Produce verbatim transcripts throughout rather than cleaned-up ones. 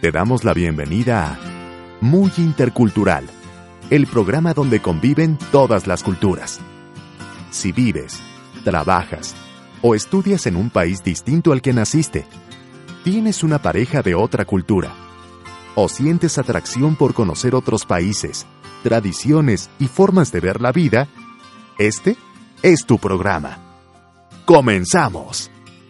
Te damos la bienvenida a Muy Intercultural, el programa donde conviven todas las culturas. Si vives, trabajas o estudias en un país distinto al que naciste, tienes una pareja de otra cultura, o sientes atracción por conocer otros países, tradiciones y formas de ver la vida, este es tu programa. ¡Comenzamos!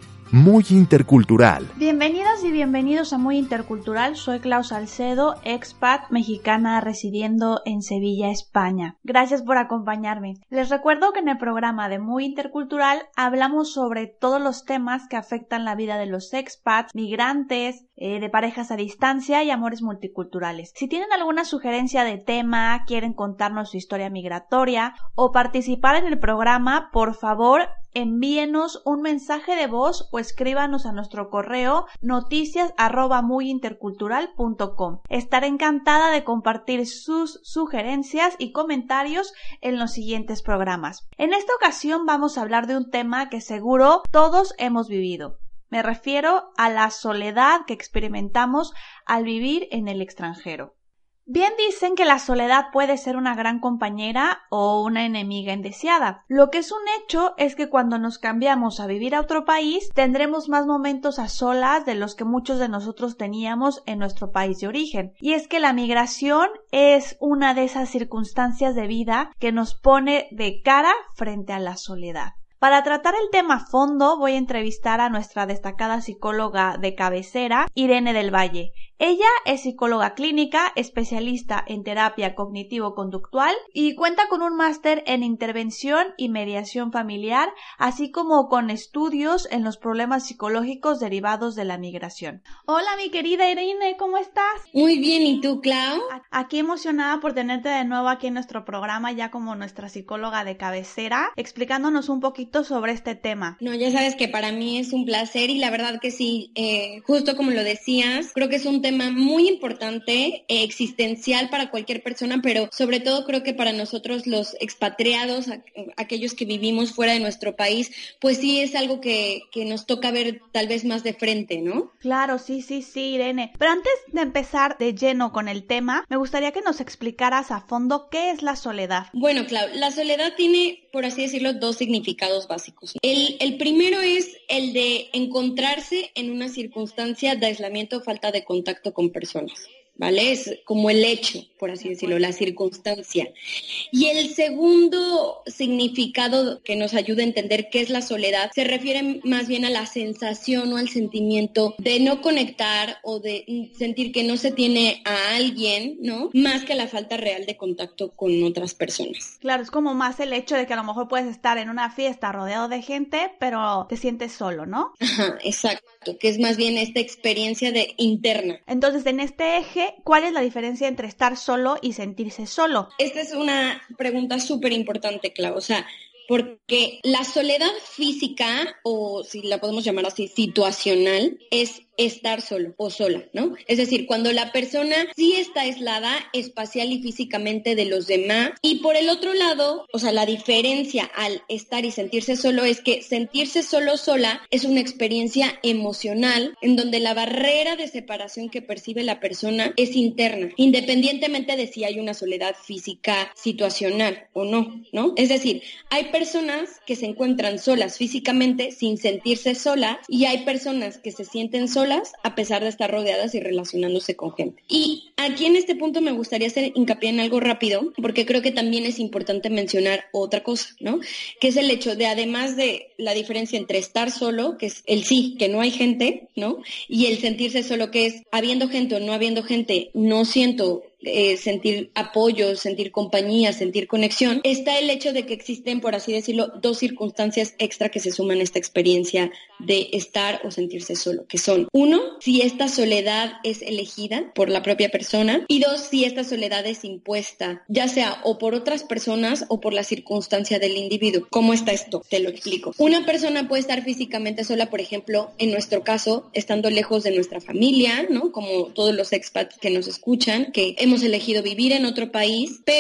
Muy Intercultural. Bienvenidas y bienvenidos a Muy Intercultural. Soy Clau Salcedo, expat mexicana residiendo en Sevilla, España. Gracias por acompañarme. Les recuerdo que en el programa de Muy Intercultural hablamos sobre todos los temas que afectan la vida de los expats, migrantes, eh, de parejas a distancia y amores multiculturales. Si tienen alguna sugerencia de tema, quieren contarnos su historia migratoria o participar en el programa, por favor, envíenos un mensaje de voz o escríbanos a nuestro correo noticias arroba muyintercultural punto com. Estaré encantada de compartir sus sugerencias y comentarios en los siguientes programas. En esta ocasión vamos a hablar de un tema que seguro todos hemos vivido. Me refiero a la soledad que experimentamos al vivir en el extranjero. Bien dicen que la soledad puede ser una gran compañera o una enemiga indeseada. Lo que es un hecho es que cuando nos cambiamos a vivir a otro país, tendremos más momentos a solas de los que muchos de nosotros teníamos en nuestro país de origen. Y es que la migración es una de esas circunstancias de vida que nos pone de cara frente a la soledad. Para tratar el tema a fondo, voy a entrevistar a nuestra destacada psicóloga de cabecera, Irene del Valle. Ella es psicóloga clínica, especialista en terapia cognitivo-conductual y cuenta con un máster en intervención y mediación familiar, así como con estudios en los problemas psicológicos derivados de la migración. Hola, mi querida Irene, ¿cómo estás? Muy bien, ¿y tú, Clau? Aquí emocionada por tenerte de nuevo aquí en nuestro programa, ya como nuestra psicóloga de cabecera, explicándonos un poquito sobre este tema. No, ya sabes que para mí es un placer y la verdad que sí, eh, justo como lo decías, creo que es un tema muy importante, eh, existencial para cualquier persona, pero sobre todo creo que para nosotros los expatriados, a, aquellos que vivimos fuera de nuestro país, pues sí es algo que, que nos toca ver tal vez más de frente, ¿no? Claro, sí, sí, sí, Irene. Pero antes de empezar de lleno con el tema, me gustaría que nos explicaras a fondo qué es la soledad. Bueno, Clau, la soledad tiene, por así decirlo, dos significados básicos. El, el primero es el de encontrarse en una circunstancia de aislamiento o falta de contacto con personas, ¿vale? Es como el hecho, por así decirlo, la circunstancia. Y el segundo significado que nos ayuda a entender qué es la soledad se refiere más bien a la sensación o al sentimiento de no conectar o de sentir que no se tiene a alguien, ¿no? Más que la falta real de contacto con otras personas. Claro, es como más el hecho de que a lo mejor puedes estar en una fiesta rodeado de gente, pero te sientes solo, ¿no? Ajá, exacto, que es más bien esta experiencia de interna. Entonces, en este eje, ¿cuál es la diferencia entre estar solo y sentirse solo? Esta es una pregunta súper importante, Clau. O sea, porque la soledad física, o si la podemos llamar así, situacional, es estar solo o sola, ¿no? Es decir, cuando la persona sí está aislada espacial y físicamente de los demás. Y por el otro lado, o sea, la diferencia al estar y sentirse solo es que sentirse solo sola es una experiencia emocional en donde la barrera de separación que percibe la persona es interna, independientemente de si hay una soledad física situacional o no, ¿no? Es decir, hay personas que se encuentran solas físicamente sin sentirse solas y hay personas que se sienten solas a pesar de estar rodeadas y relacionándose con gente. Y aquí en este punto me gustaría hacer hincapié en algo rápido, porque creo que también es importante mencionar otra cosa, ¿no? Que es el hecho de, además de la diferencia entre estar solo, que es el sí, que no hay gente, ¿no? Y el sentirse solo, que es habiendo gente o no habiendo gente, no siento eh, sentir apoyo, sentir compañía, sentir conexión, está el hecho de que existen, por así decirlo, dos circunstancias extra que se suman a esta experiencia de estar o sentirse solo, que son, uno, si esta soledad es elegida por la propia persona, y dos, si esta soledad es impuesta, ya sea o por otras personas o por la circunstancia del individuo. ¿Cómo está esto? Te lo explico. Una persona puede estar físicamente sola, por ejemplo, en nuestro caso, estando lejos de nuestra familia, ¿no? Como todos los expats que nos escuchan, que hemos elegido vivir en otro país, pero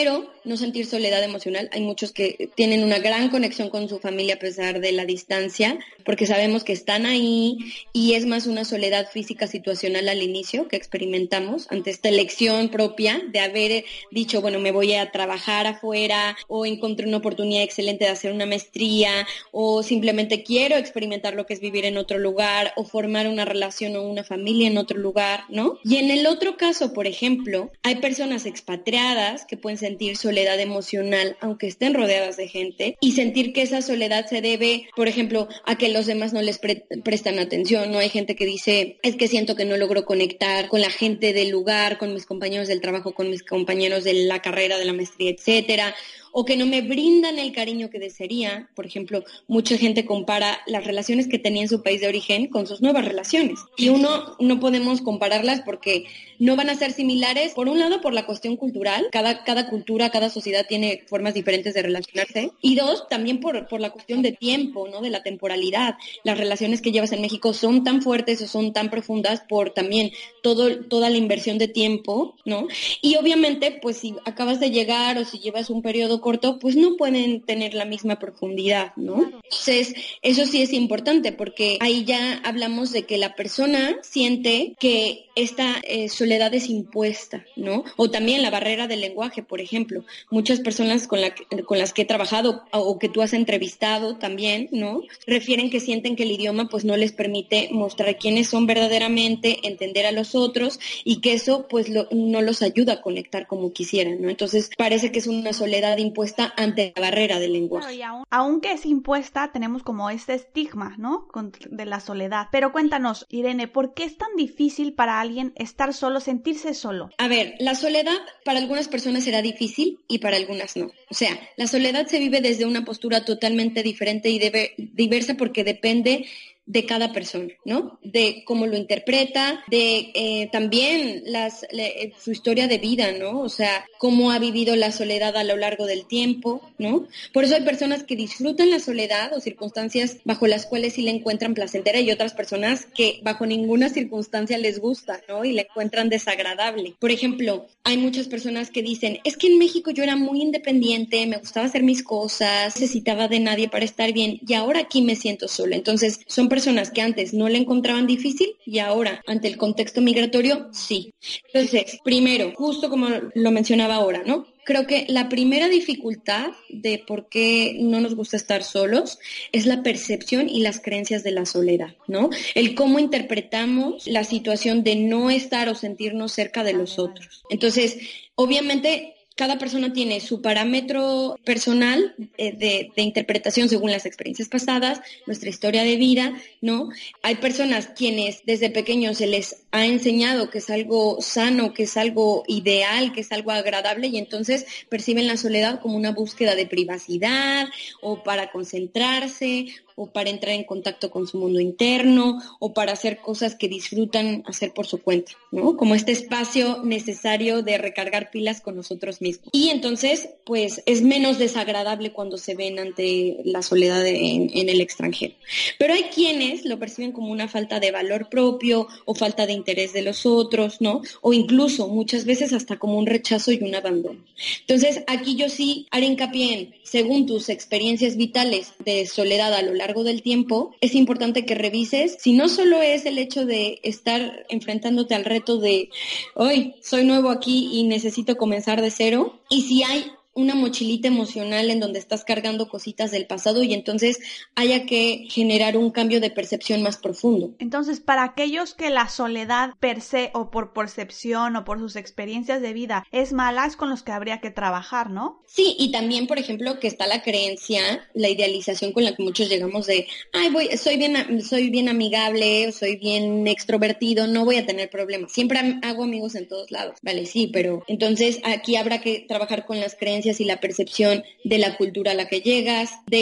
no sentir soledad emocional. Hay muchos que tienen una gran conexión con su familia a pesar de la distancia, porque sabemos que están ahí y es más una soledad física situacional al inicio que experimentamos ante esta elección propia de haber dicho, bueno, me voy a trabajar afuera o encontré una oportunidad excelente de hacer una maestría o simplemente quiero experimentar lo que es vivir en otro lugar o formar una relación o una familia en otro lugar, ¿no? Y en el otro caso, por ejemplo, hay personas expatriadas que pueden sentir soledad emocional aunque estén rodeadas de gente y sentir que esa soledad se debe, por ejemplo, a que los demás no les pre- prestan atención, ¿no? Hay gente que dice, es que siento que no logro conectar con la gente del lugar, con mis compañeros del trabajo, con mis compañeros de la carrera, de la maestría, etcétera, o que no me brindan el cariño que desearía. Por ejemplo, mucha gente compara las relaciones que tenía en su país de origen con sus nuevas relaciones. Y uno, no podemos compararlas porque no van a ser similares, por un lado, por la cuestión cultural. Cada, cada cultura, cada sociedad tiene formas diferentes de relacionarse. Y dos, también por, por la cuestión de tiempo, ¿no? De la temporalidad. Las relaciones que llevas en México son tan fuertes o son tan profundas por también todo, toda la inversión de tiempo, ¿no? Y obviamente, pues si acabas de llegar o si llevas un periodo corto, pues no pueden tener la misma profundidad, ¿no? Entonces, eso sí es importante porque ahí ya hablamos de que la persona siente que esta eh, soledad es impuesta, ¿no? O también la barrera del lenguaje, por ejemplo. Muchas personas con, la, con las que he trabajado o que tú has entrevistado también, ¿no? Refieren que sienten que el idioma pues no les permite mostrar quiénes son verdaderamente, entender a los otros y que eso pues lo, no los ayuda a conectar como quisieran, ¿no? Entonces, parece que es una soledad impuesta ante la barrera del lenguaje. Claro, y aun, aunque es impuesta, tenemos como este estigma, ¿no? De la soledad. Pero cuéntanos, Irene, ¿por qué es tan difícil para alguien estar solo, sentirse solo? A ver, la soledad para algunas personas será difícil y para algunas no. O sea, la soledad se vive desde una postura totalmente diferente y debe, diversa porque depende de cada persona, ¿no? De cómo lo interpreta, de eh, también las, le, su historia de vida, ¿no? O sea, cómo ha vivido la soledad a lo largo del tiempo, ¿no? Por eso hay personas que disfrutan la soledad o circunstancias bajo las cuales sí la encuentran placentera y otras personas que bajo ninguna circunstancia les gusta, ¿no? Y la encuentran desagradable. Por ejemplo, hay muchas personas que dicen, es que en México yo era muy independiente, me gustaba hacer mis cosas, necesitaba de nadie para estar bien y ahora aquí me siento sola. Entonces, son personas que antes no le encontraban difícil y ahora, ante el contexto migratorio, sí. Entonces, primero, justo como lo mencionaba ahora, ¿no? Creo que la primera dificultad de por qué no nos gusta estar solos es la percepción y las creencias de la soledad, ¿no? El cómo interpretamos la situación de no estar o sentirnos cerca de los otros. Entonces, obviamente, cada persona tiene su parámetro personal eh, de, de interpretación según las experiencias pasadas, nuestra historia de vida, ¿no? Hay personas quienes desde pequeños se les ha enseñado que es algo sano, que es algo ideal, que es algo agradable y entonces perciben la soledad como una búsqueda de privacidad o para concentrarse o para entrar en contacto con su mundo interno o para hacer cosas que disfrutan hacer por su cuenta, ¿no? Como este espacio necesario de recargar pilas con nosotros mismos. Y entonces, pues, es menos desagradable cuando se ven ante la soledad en, en el extranjero. Pero hay quienes lo perciben como una falta de valor propio o falta de interés de los otros, ¿no? O incluso, muchas veces, hasta como un rechazo y un abandono. Entonces, aquí yo sí haré hincapié en, según tus experiencias vitales de soledad a lo largo largo del tiempo, es importante que revises si no solo es el hecho de estar enfrentándote al reto de hoy soy nuevo aquí y necesito comenzar de cero, y si hay una mochilita emocional en donde estás cargando cositas del pasado y entonces haya que generar un cambio de percepción más profundo. Entonces, para aquellos que la soledad per se o por percepción o por sus experiencias de vida es mala, es con los que habría que trabajar, ¿no? Sí, y también, por ejemplo, que está la creencia, la idealización con la que muchos llegamos de, ay, voy, soy bien, soy bien amigable, soy bien extrovertido, no voy a tener problemas. Siempre hago amigos en todos lados. Vale, sí, pero entonces aquí habrá que trabajar con las creencias y la percepción de la cultura a la que llegas, de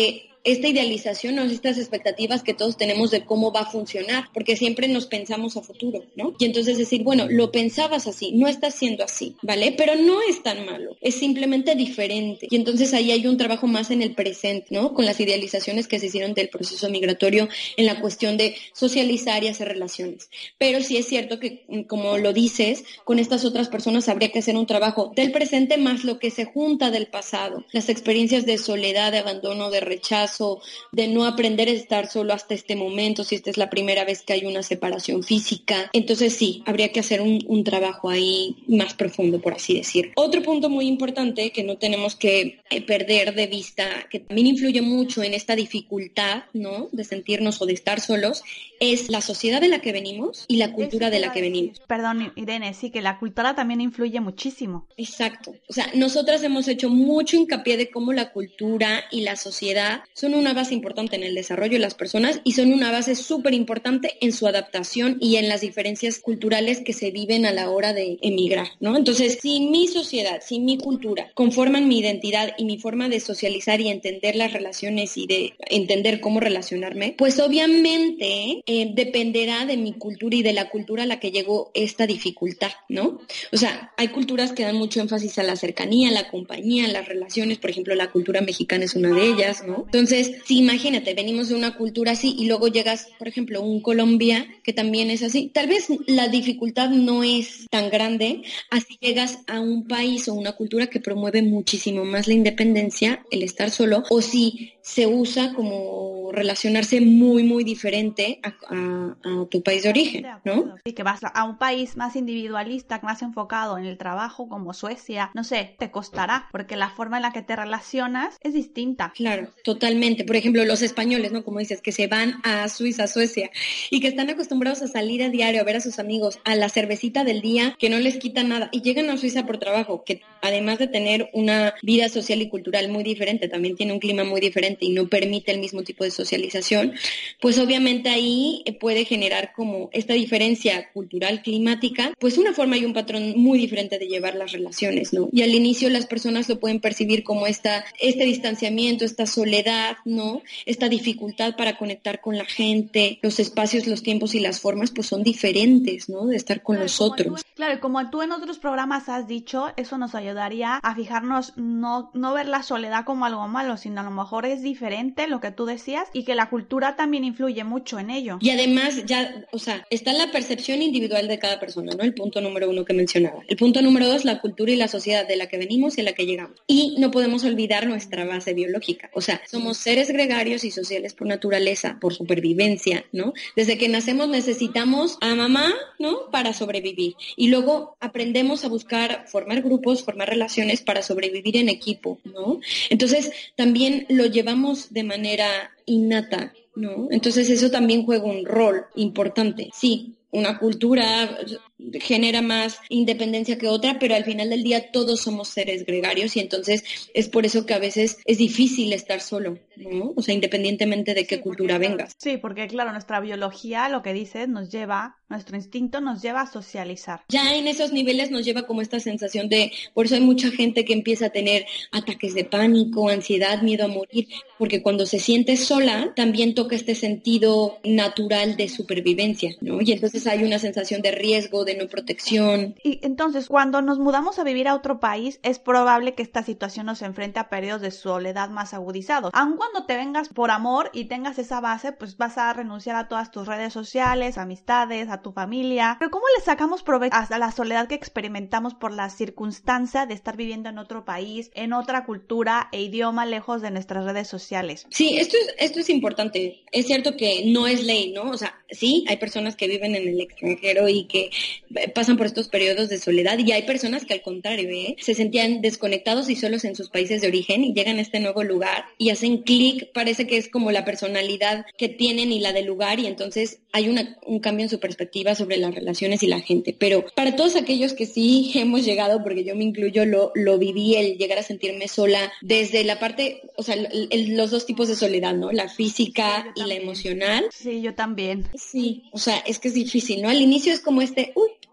esta idealización o estas expectativas que todos tenemos de cómo va a funcionar, porque siempre nos pensamos a futuro, ¿no? Y entonces decir, bueno, lo pensabas así, no está siendo así, ¿vale? Pero no es tan malo, es simplemente diferente. Y entonces ahí hay un trabajo más en el presente, ¿no? Con las idealizaciones que se hicieron del proceso migratorio en la cuestión de socializar y hacer relaciones. Pero sí es cierto que, como lo dices, con estas otras personas habría que hacer un trabajo del presente más lo que se junta del pasado, las experiencias de soledad, de abandono, de rechazo, de no aprender a estar solo hasta este momento, si esta es la primera vez que hay una separación física. Entonces sí, habría que hacer un, un trabajo ahí más profundo, por así decir. Otro punto muy importante que no tenemos que eh, perder de vista, que también influye mucho en esta dificultad, ¿no?, de sentirnos o de estar solos, es la sociedad de la que venimos y la cultura de la que venimos. Perdón, Irene, sí, que la cultura también influye muchísimo. Exacto. O sea, nosotras hemos hecho mucho hincapié de cómo la cultura y la sociedad son una base importante en el desarrollo de las personas y son una base súper importante en su adaptación y en las diferencias culturales que se viven a la hora de emigrar, ¿no? Entonces, si mi sociedad, si mi cultura conforman mi identidad y mi forma de socializar y entender las relaciones y de entender cómo relacionarme, pues obviamente eh, dependerá de mi cultura y de la cultura a la que llegó esta dificultad, ¿no? O sea, hay culturas que dan mucho énfasis a la cercanía, a la compañía, a las relaciones, por ejemplo, la cultura mexicana es una de ellas, ¿no? Entonces, si imagínate, venimos de una cultura así y luego llegas, por ejemplo, a un Colombia que también es así, tal vez la dificultad no es tan grande, así llegas a un país o una cultura que promueve muchísimo más la independencia, el estar solo, o si se usa como relacionarse muy, muy diferente a, a, a tu país de origen, ¿no? Sí, que vas a un país más individualista, más enfocado en el trabajo, como Suecia, no sé, te costará, porque la forma en la que te relacionas es distinta. Claro, totalmente. Por ejemplo, los españoles, ¿no? Como dices, que se van a Suiza, Suecia, y que están acostumbrados a salir a diario a ver a sus amigos, a la cervecita del día, que no les quita nada, y llegan a Suiza por trabajo, que además de tener una vida social y cultural muy diferente, también tiene un clima muy diferente y no permite el mismo tipo de socialización, pues obviamente ahí puede generar como esta diferencia cultural, climática, pues una forma y un patrón muy diferente de llevar las relaciones, ¿no? Y al inicio las personas lo pueden percibir como esta, este distanciamiento, esta soledad, ¿no? Esta dificultad para conectar con la gente, los espacios, los tiempos y las formas, pues son diferentes, ¿no? De estar con claro, los otros. Tú, claro, y como tú en otros programas has dicho, eso nos ayudaría a fijarnos, no, no ver la soledad como algo malo, sino a lo mejor es diferente lo que tú decías y que la cultura también influye mucho en ello. Y además ya, o sea, está la percepción individual de cada persona, ¿no? El punto número uno que mencionaba. El punto número dos, la cultura y la sociedad de la que venimos y a la que llegamos. Y no podemos olvidar nuestra base biológica. O sea, somos seres gregarios y sociales por naturaleza, por supervivencia, ¿no? Desde que nacemos necesitamos a mamá, ¿no? Para sobrevivir. Y luego aprendemos a buscar, formar grupos, formar relaciones para sobrevivir en equipo, ¿no? Entonces, también lo llevamos de manera innata, ¿no? Entonces eso también juega un rol importante. Sí, una cultura genera más independencia que otra, pero al final del día todos somos seres gregarios y entonces es por eso que a veces es difícil estar solo, ¿no? O sea, independientemente de qué sí, cultura porque, vengas. Sí, porque claro, nuestra biología, lo que dices, nos lleva, nuestro instinto nos lleva a socializar. Ya en esos niveles nos lleva como esta sensación de, por eso hay mucha gente que empieza a tener ataques de pánico, ansiedad, miedo a morir, porque cuando se siente sola también toca este sentido natural de supervivencia, ¿no? Y entonces hay una sensación de riesgo, de no protección. Y entonces, cuando nos mudamos a vivir a otro país, es probable que esta situación nos enfrente a periodos de soledad más agudizados. Aun cuando te vengas por amor y tengas esa base, pues vas a renunciar a todas tus redes sociales, amistades, a tu familia. Pero ¿cómo le sacamos provecho a la soledad que experimentamos por la circunstancia de estar viviendo en otro país, en otra cultura e idioma lejos de nuestras redes sociales? Sí, esto es, esto es importante. Es cierto que no es ley, ¿no? O sea, sí, hay personas que viven en el extranjero y que pasan por estos periodos de soledad y hay personas que al contrario, ¿eh? Se sentían desconectados y solos en sus países de origen y llegan a este nuevo lugar y hacen clic, parece que es como la personalidad que tienen y la del lugar y entonces hay una, un cambio en su perspectiva sobre las relaciones y la gente. Pero para todos aquellos que sí hemos llegado, porque yo me incluyo, lo, lo viví, el llegar a sentirme sola desde la parte, o sea, el, el, los dos tipos de soledad, ¿no? La física sí, y la emocional. Sí, yo también. Sí, o sea, es que es difícil, ¿no? Al inicio es como este, uy,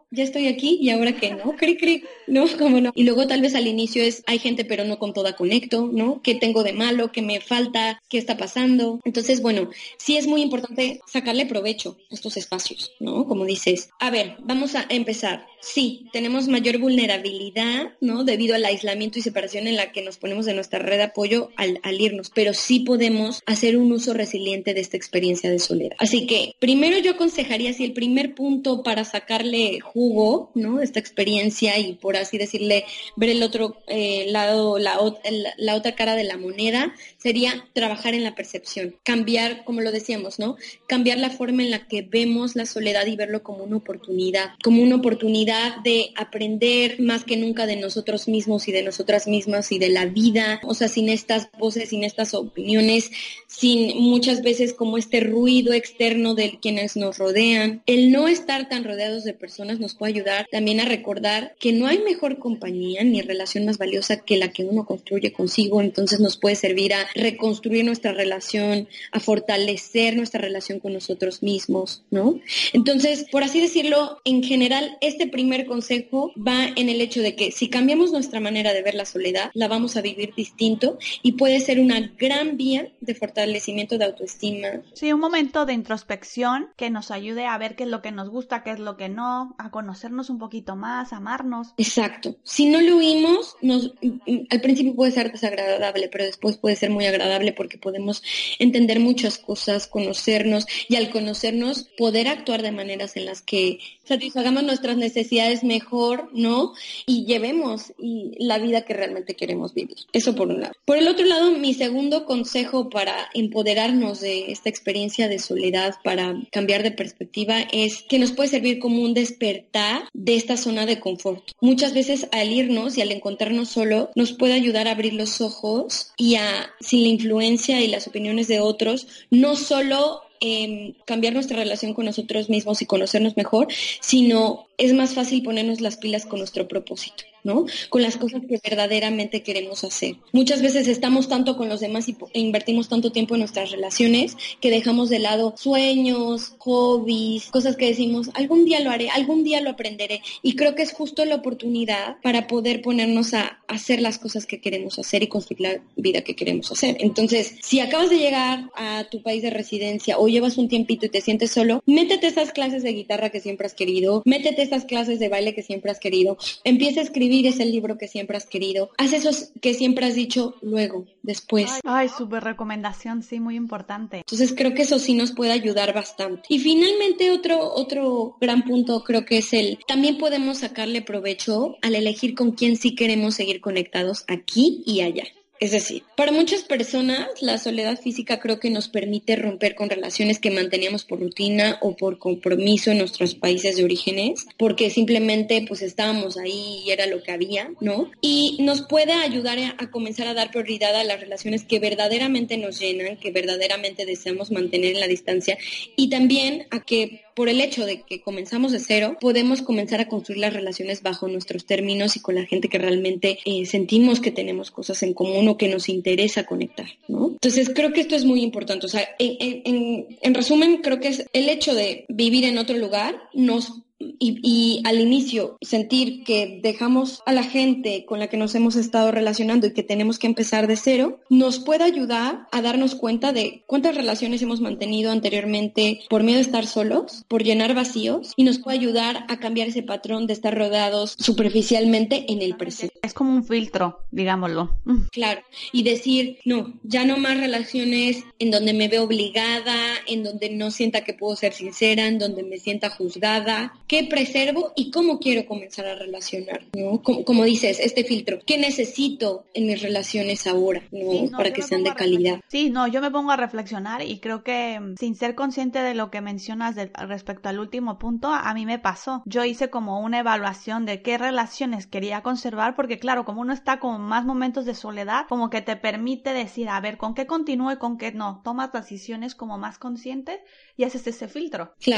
ya estoy aquí y ahora qué, ¿no? Cri, cri, no, cómo no. Y luego tal vez al inicio es, hay gente pero no con toda conecto, ¿no? ¿Qué tengo de malo? ¿Qué me falta? ¿Qué está pasando? Entonces, bueno, sí es muy importante sacarle provecho a estos espacios, ¿no? Como dices, a ver, vamos a empezar. Sí, tenemos mayor vulnerabilidad, ¿no? Debido al aislamiento y separación en la que nos ponemos de nuestra red de apoyo al, al irnos, pero sí podemos hacer un uso resiliente de esta experiencia de soledad. Así que, primero yo aconsejaría, si el primer punto para sacarle jugo, ¿no? De esta experiencia y por así decirle, ver el otro eh, lado, la, la, la otra cara de la moneda, sería trabajar en la percepción, cambiar, como lo decíamos, ¿no? Cambiar la forma en la que vemos la soledad y verlo como una oportunidad, como una oportunidad de aprender más que nunca de nosotros mismos y de nosotras mismas y de la vida, o sea, sin estas voces, sin estas opiniones, sin muchas veces como este ruido externo de quienes nos rodean. El no estar tan rodeados de personas nos puede ayudar también a recordar que no hay mejor compañía ni relación más valiosa que la que uno construye consigo, entonces nos puede servir a reconstruir nuestra relación, a fortalecer nuestra relación con nosotros mismos, ¿no? Entonces, por así decirlo, en general, este primer consejo va en el hecho de que si cambiamos nuestra manera de ver la soledad, la vamos a vivir distinto y puede ser una gran vía de fortalecimiento de autoestima. Sí, un momento de introspección que nos ayude a ver qué es lo que nos gusta, qué es lo que no, a conocernos un poquito más, a amarnos. Exacto. Si no lo oímos, nos, al principio puede ser desagradable, pero después puede ser muy agradable porque podemos entender muchas cosas, conocernos y al conocernos poder actuar de maneras en las que satisfagamos nuestras necesidades mejor, ¿no? Y llevemos y la vida que realmente queremos vivir. Eso por un lado. Por el otro lado, mi segundo consejo para empoderarnos de esta experiencia de soledad, para cambiar de perspectiva, es que nos puede servir como un despertar de esta zona de confort. Muchas veces al irnos y al encontrarnos solo, nos puede ayudar a abrir los ojos y a, sin la influencia y las opiniones de otros, no solo Eh, cambiar nuestra relación con nosotros mismos y conocernos mejor, sino es más fácil ponernos las pilas con nuestro propósito, ¿no? Con las cosas que verdaderamente queremos hacer. Muchas veces estamos tanto con los demás y e invertimos tanto tiempo en nuestras relaciones que dejamos de lado sueños, hobbies, cosas que decimos, algún día lo haré, algún día lo aprenderé. Y creo que es justo la oportunidad para poder ponernos a hacer las cosas que queremos hacer y construir la vida que queremos hacer. Entonces, si acabas de llegar a tu país de residencia o llevas un tiempito y te sientes solo, métete esas clases de guitarra que siempre has querido, métete esas clases de baile que siempre has querido, empieza a escribir ese libro que siempre has querido, haz esos que siempre has dicho luego, después. Ay, ay, súper recomendación, sí, muy importante. Entonces creo que eso sí nos puede ayudar bastante. Y finalmente otro, otro gran punto creo que es el, también podemos sacarle provecho al elegir con quién sí queremos seguir conectados aquí y allá. Es decir, para muchas personas la soledad física creo que nos permite romper con relaciones que manteníamos por rutina o por compromiso en nuestros países de orígenes, porque simplemente pues estábamos ahí y era lo que había, ¿no? Y nos puede ayudar a, a comenzar a dar prioridad a las relaciones que verdaderamente nos llenan, que verdaderamente deseamos mantener en la distancia y también a que por el hecho de que comenzamos de cero, podemos comenzar a construir las relaciones bajo nuestros términos y con la gente que realmente eh, sentimos que tenemos cosas en común o que nos interesa conectar, ¿no? Entonces creo que esto es muy importante. O sea, en, en, en resumen, creo que es el hecho de vivir en otro lugar nos Y, y al inicio sentir que dejamos a la gente con la que nos hemos estado relacionando y que tenemos que empezar de cero, nos puede ayudar a darnos cuenta de cuántas relaciones hemos mantenido anteriormente por miedo a estar solos, por llenar vacíos, y nos puede ayudar a cambiar ese patrón de estar rodeados superficialmente en el presente. Es como un filtro, digámoslo. Claro, y decir, no, ya no más relaciones en donde me veo obligada, en donde no sienta que puedo ser sincera, en donde me sienta juzgada. ¿Qué preservo y cómo quiero comenzar a relacionar, ¿no? Como, como dices, este filtro, ¿qué necesito en mis relaciones ahora, ¿no? Sí, no, para que sean de calidad. Sí, no, yo me pongo a reflexionar y creo que sin ser consciente de lo que mencionas de, respecto al último punto, a mí me pasó. Yo hice como una evaluación de qué relaciones quería conservar porque claro, como uno está con más momentos de soledad, como que te permite decir, a ver, ¿con qué continúo y con qué no? Tomas decisiones como más conscientes y haces ese filtro. Claro.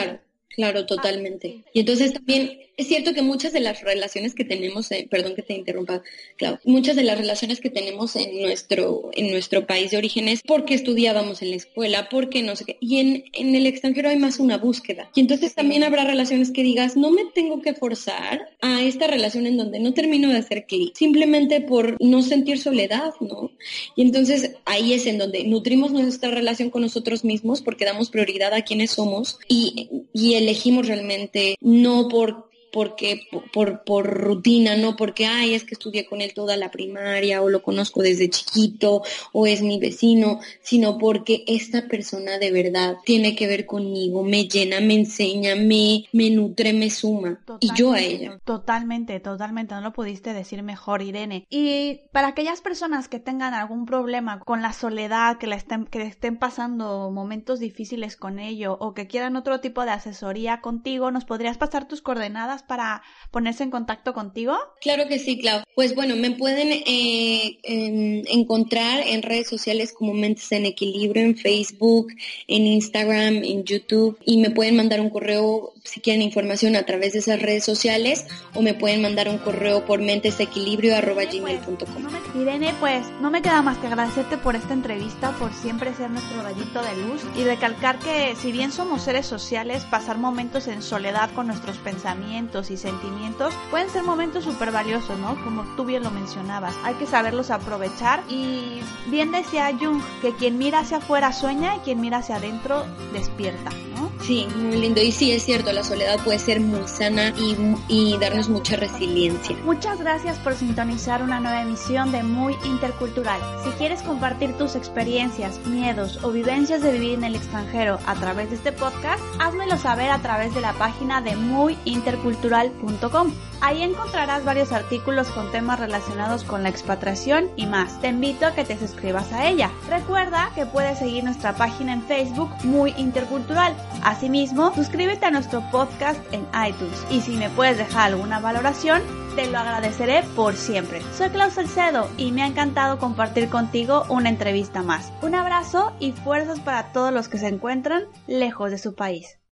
Claro, totalmente. Y entonces también es cierto que muchas de las relaciones que tenemos, eh, perdón que te interrumpa, Clau, muchas de las relaciones que tenemos en nuestro en nuestro país de origen es porque estudiábamos en la escuela, porque no sé qué. Y en, en el extranjero hay más una búsqueda. Y entonces también habrá relaciones que digas, no me tengo que forzar a esta relación en donde no termino de hacer clic, simplemente por no sentir soledad, ¿no? Y entonces ahí es en donde nutrimos nuestra relación con nosotros mismos porque damos prioridad a quienes somos y, y elegimos realmente no por porque por, por rutina, no porque, ay, es que estudié con él toda la primaria o lo conozco desde chiquito o es mi vecino, sino porque esta persona de verdad tiene que ver conmigo, me llena, me enseña, me, me nutre, me suma. Totalmente, y yo a ella. Totalmente, totalmente, no lo pudiste decir mejor, Irene. Y para aquellas personas que tengan algún problema con la soledad, que, la estén, que estén pasando momentos difíciles con ello o que quieran otro tipo de asesoría contigo, ¿nos podrías pasar tus coordenadas para ponerse en contacto contigo? Claro que sí, Clau. Pues bueno, me pueden eh, en, encontrar en redes sociales como Mentes en Equilibrio, en Facebook, en Instagram, en YouTube, y me pueden mandar un correo si quieren información a través de esas redes sociales o me pueden mandar un correo por mentesequilibrio arroba gmail punto com. Irene, pues no me queda más que agradecerte por esta entrevista, por siempre ser nuestro rayito de luz y recalcar que si bien somos seres sociales, pasar momentos en soledad con nuestros pensamientos y sentimientos pueden ser momentos súper valiosos, ¿no? Como tú bien lo mencionabas, hay que saberlos aprovechar y bien decía Jung que quien mira hacia afuera sueña y quien mira hacia adentro despierta, ¿no? Sí, muy lindo. Y sí, es cierto, la soledad puede ser muy sana y, y darnos mucha resiliencia. Muchas gracias por sintonizar una nueva emisión de Muy Intercultural. Si quieres compartir tus experiencias, miedos o vivencias de vivir en el extranjero a través de este podcast, házmelo saber a través de la página de muy intercultural punto com. Ahí encontrarás varios artículos con temas relacionados con la expatriación y más. Te invito a que te suscribas a ella. Recuerda que puedes seguir nuestra página en Facebook Muy Intercultural. Asimismo, suscríbete a nuestro podcast en iTunes y si me puedes dejar alguna valoración, te lo agradeceré por siempre. Soy Clau Salcedo y me ha encantado compartir contigo una entrevista más. Un abrazo y fuerzas para todos los que se encuentran lejos de su país.